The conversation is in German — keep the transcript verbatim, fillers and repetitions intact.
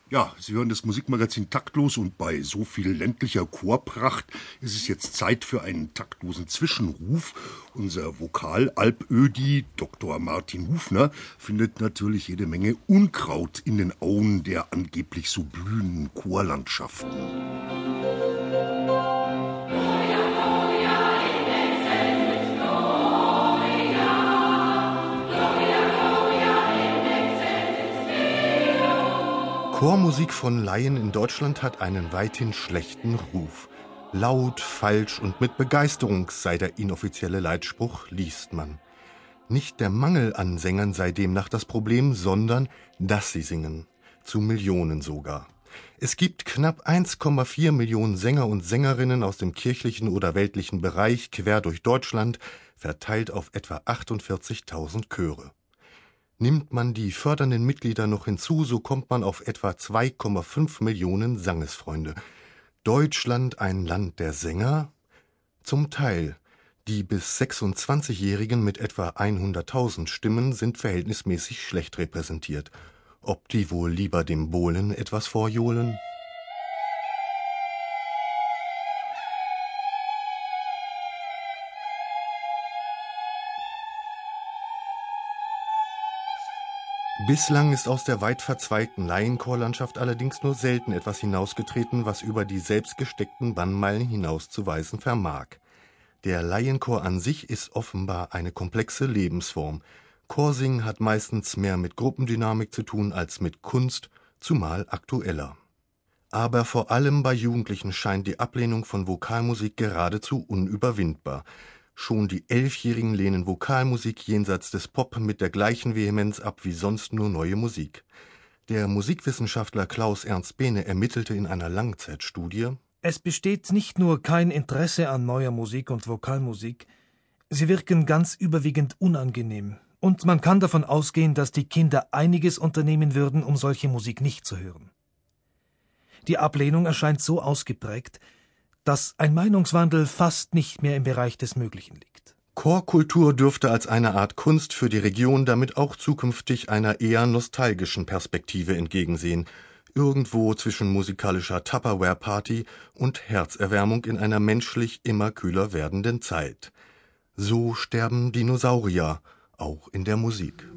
Ja, Sie hören das Musikmagazin Taktlos und bei so viel ländlicher Chorpracht ist es jetzt Zeit für einen taktlosen Zwischenruf. Unser Vokal-Alpödi, Doktor Martin Hufner, findet natürlich jede Menge Unkraut in den Auen der angeblich so blühenden Chorlandschaften. Chormusik von Laien in Deutschland hat einen weithin schlechten Ruf. Laut, falsch und mit Begeisterung sei der inoffizielle Leitspruch, liest man. Nicht der Mangel an Sängern sei demnach das Problem, sondern dass sie singen. Zu Millionen sogar. Es gibt knapp eins Komma vier Millionen Sänger und Sängerinnen aus dem kirchlichen oder weltlichen Bereich quer durch Deutschland, verteilt auf etwa achtundvierzigtausend Chöre. Nimmt man die fördernden Mitglieder noch hinzu, so kommt man auf etwa zwei Komma fünf Millionen Sangesfreunde. Deutschland ein Land der Sänger? Zum Teil. Die bis sechsundzwanzigjährigen mit etwa hunderttausend Stimmen sind verhältnismäßig schlecht repräsentiert. Ob die wohl lieber dem Bohlen etwas vorjohlen? Bislang ist aus der weit verzweigten Laienchorlandschaft allerdings nur selten etwas hinausgetreten, was über die selbst gesteckten Bannmeilen hinauszuweisen vermag. Der Laienchor an sich ist offenbar eine komplexe Lebensform. Chorsingen hat meistens mehr mit Gruppendynamik zu tun als mit Kunst, zumal aktueller. Aber vor allem bei Jugendlichen scheint die Ablehnung von Vokalmusik geradezu unüberwindbar. Schon die Elfjährigen lehnen Vokalmusik jenseits des Pop mit der gleichen Vehemenz ab wie sonst nur neue Musik. Der Musikwissenschaftler Klaus Ernst Behne ermittelte in einer Langzeitstudie: Es besteht nicht nur kein Interesse an neuer Musik und Vokalmusik, sie wirken ganz überwiegend unangenehm. Und man kann davon ausgehen, dass die Kinder einiges unternehmen würden, um solche Musik nicht zu hören. Die Ablehnung erscheint so ausgeprägt, dass ein Meinungswandel fast nicht mehr im Bereich des Möglichen liegt. Chorkultur dürfte als eine Art Kunst für die Region damit auch zukünftig einer eher nostalgischen Perspektive entgegensehen, irgendwo zwischen musikalischer Tupperware-Party und Herzerwärmung in einer menschlich immer kühler werdenden Zeit. So sterben Dinosaurier, auch in der Musik.